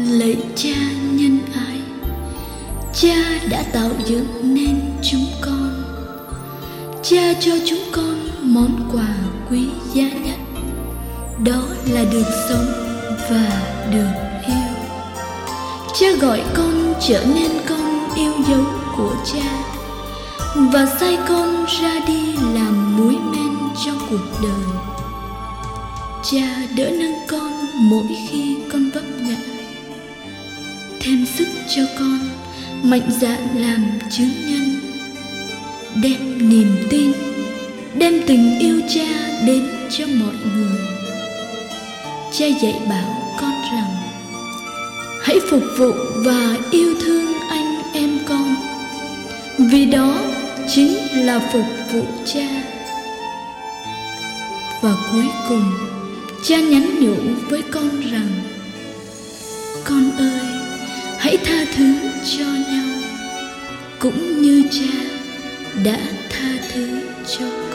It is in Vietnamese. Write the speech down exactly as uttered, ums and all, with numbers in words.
lạy Cha nhân ái, Cha đã tạo dựng nên chúng con. Cha cho chúng con món quà quý giá nhất, đó là được sống và được yêu. Cha gọi con trở nên con yêu dấu của Cha và sai con ra đi làm muối men cho cuộc đời. Cha đỡ nâng con mỗi khi con vấp ngã, thêm sức cho con mạnh dạn làm chứng nhân, đem niềm tin, đem tình yêu Cha đến cho mọi người. Cha dạy bảo con rằng hãy phục vụ và yêu thương anh em con, vì đó chính là phục vụ Cha. Và cuối cùng, Cha nhắn nhủ với con rằng: con ơi, hãy tha thứ cho nhau, cũng như Cha đã tha thứ cho